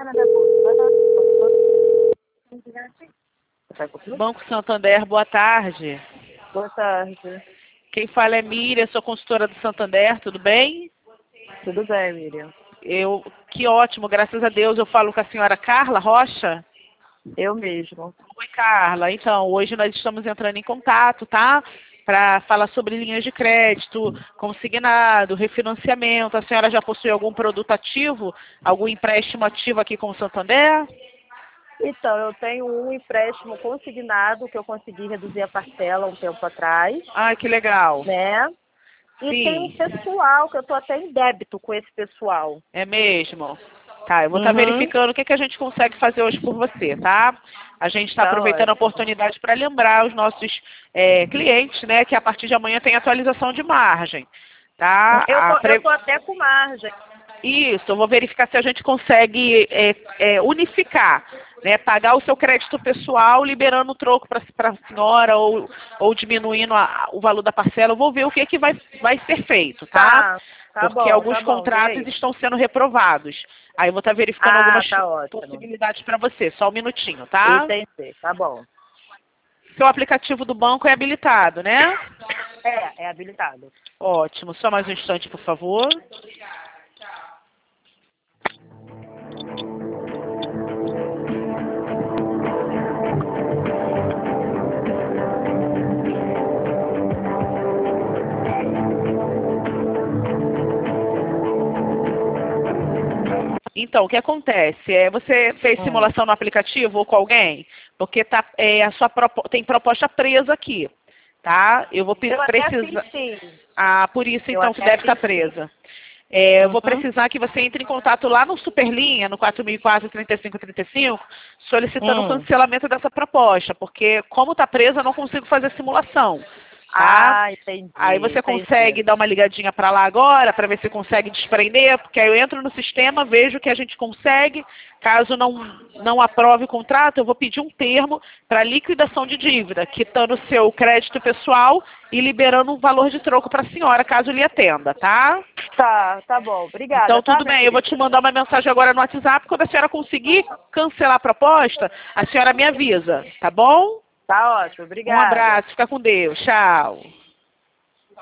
Banco Santander, boa tarde. Boa tarde. Quem fala é Miriam, sou consultora do Santander, tudo bem? Tudo bem, Miriam? Que ótimo, graças a Deus. Eu falo com a senhora Carla Rocha. Eu mesmo. Oi, Carla. Então, hoje nós estamos entrando em contato, tá? Para falar sobre linhas de crédito, consignado, refinanciamento. A senhora já possui algum produto ativo? Algum empréstimo ativo aqui com o Santander? Então, eu tenho um empréstimo consignado que eu consegui reduzir a parcela um tempo atrás, Ai, que legal. né? E Sim. tem um pessoal que eu tô até em débito com esse pessoal. É mesmo? Tá, eu vou estar verificando o que a gente consegue fazer hoje por você, tá? A gente está Tá aproveitando a ótimo. oportunidade para lembrar os nossos clientes, né, que a partir de amanhã tem atualização de margem, tá? Eu tô até com margem. Isso, eu vou verificar se a gente consegue unificar, né, pagar o seu crédito pessoal, liberando o troco para a senhora ou diminuindo o valor da parcela. Eu vou ver o que vai ser feito, tá? Porque alguns contratos estão sendo reprovados. Aí eu vou estar verificando algumas possibilidades para você. Só um minutinho, tá? Entendi, tá bom. Seu aplicativo do banco é habilitado, né? É habilitado. Ótimo. Só mais um instante, por favor. Então, o que acontece? Você fez simulação no aplicativo ou com alguém? Porque tem proposta presa aqui, tá? Eu vou precisar... Ah, por isso então que deve estar presa. Eu vou precisar que você entre em contato lá no Superlinha, no 4004-3535, solicitando o cancelamento dessa proposta, porque como está presa, eu não consigo fazer simulação. Tá? Ah, entendi. Aí você consegue dar uma ligadinha para lá agora, para ver se consegue desprender, porque aí eu entro no sistema, vejo que a gente consegue. Caso não aprove o contrato, eu vou pedir um termo para liquidação de dívida, quitando o seu crédito pessoal e liberando um valor de troco para a senhora, caso lhe atenda, tá? Tá bom. Obrigada. Então, tudo bem. Eu vou te mandar uma mensagem agora no WhatsApp. Quando a senhora conseguir cancelar a proposta, a senhora me avisa, tá bom? Tá ótimo. Obrigada. Um abraço. Fica com Deus. Tchau.